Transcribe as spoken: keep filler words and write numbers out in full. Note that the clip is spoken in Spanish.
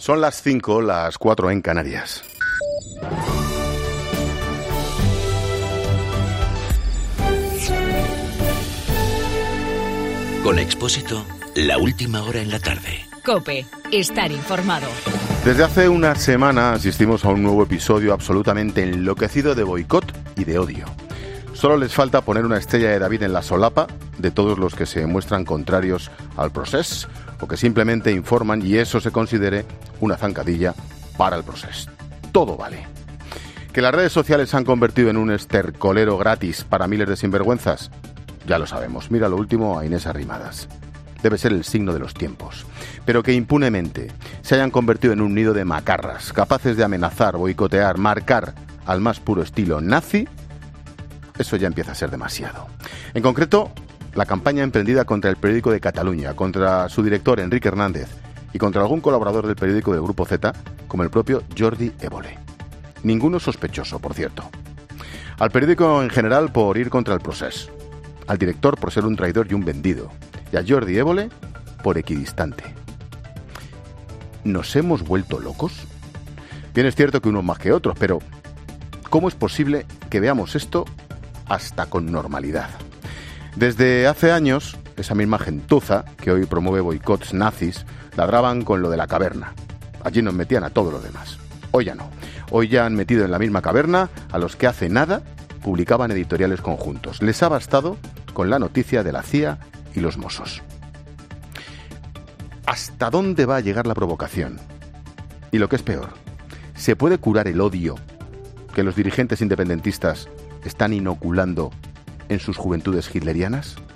Son las cinco, las cuatro en Canarias. Con Expósito, la última hora en la tarde. COPE, estar informado. Desde hace una semana asistimos a un nuevo episodio absolutamente enloquecido de boicot y de odio. Solo les falta poner una estrella de David en la solapa de todos los que se muestran contrarios al procés o que simplemente informan y eso se considere una zancadilla para el procés. Todo vale. Que las redes sociales se han convertido en un estercolero gratis para miles de sinvergüenzas, ya lo sabemos. Mira lo último a Inés Arrimadas. Debe ser el signo de los tiempos. Pero que impunemente se hayan convertido en un nido de macarras, capaces de amenazar, boicotear, marcar al más puro estilo nazi, eso ya empieza a ser demasiado. En concreto, la campaña emprendida contra el periódico de Cataluña, contra su director Enrique Hernández y contra algún colaborador del periódico del Grupo Z, como el propio Jordi Évole. Ninguno sospechoso, por cierto. Al periódico en general por ir contra el procés. Al director por ser un traidor y un vendido. Y a Jordi Évole por equidistante. ¿Nos hemos vuelto locos? Bien, es cierto que unos más que otros, pero ¿cómo es posible que veamos esto hasta con normalidad? Desde hace años, esa misma gentuza que hoy promueve boicots nazis, ladraban con lo de la caverna. Allí nos metían a todos los demás. Hoy ya no. Hoy ya han metido en la misma caverna a los que hace nada publicaban editoriales conjuntos. Les ha bastado con la noticia de la C I A y los Mossos. ¿Hasta dónde va a llegar la provocación? Y lo que es peor, ¿se puede curar el odio que los dirigentes independentistas están inoculando en sus juventudes hitlerianas?